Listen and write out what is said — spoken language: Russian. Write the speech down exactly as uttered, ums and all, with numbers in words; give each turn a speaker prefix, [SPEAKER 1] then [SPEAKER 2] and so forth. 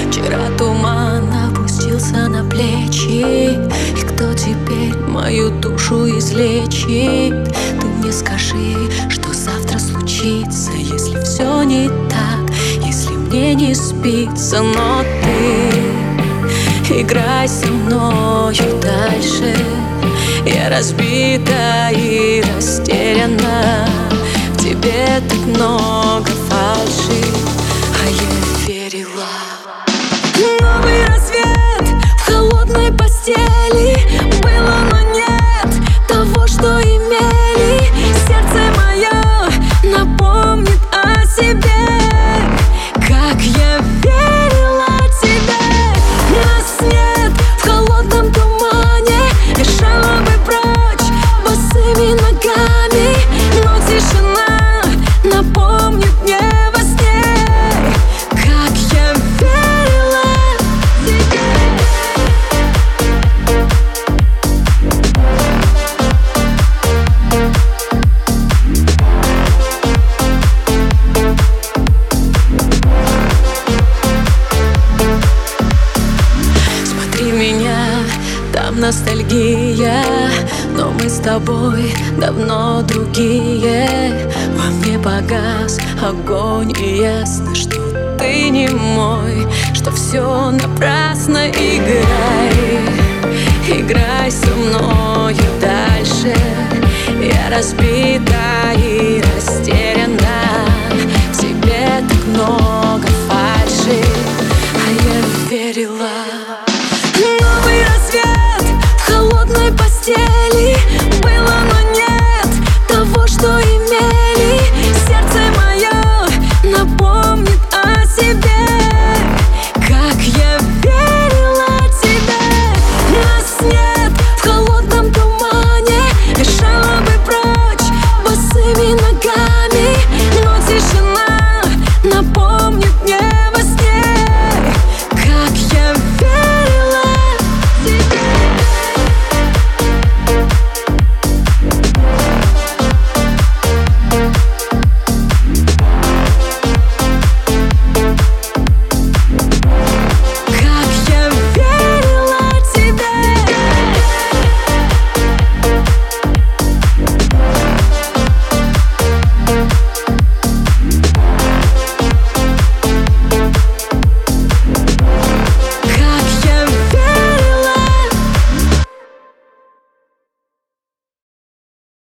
[SPEAKER 1] Вчера туман опустился на плечи, и кто теперь мою душу излечит? Ты мне скажи, что завтра случится, если все не так, если мне не спится. Но ты играй со мною дальше. Я разбита и растеряна, в тебе так много фальши, а я верила. Новый рассвет в холодной постели. Было, но нет того, что имели. Сердце мое напомнит о себе, как я верила тебе. Нас нет в холодном тумане, бежала бы прочь босыми ногами, но тишина напомнит мне во сне, как я верила тебе. Смотри меня, там ностальгия, но мы с тобой давно другие. Во мне погас огонь, и ясно, что ты не мой, что все напрасно. Играй, играй со мною дальше. Я разбита и растеряна, в тебе так много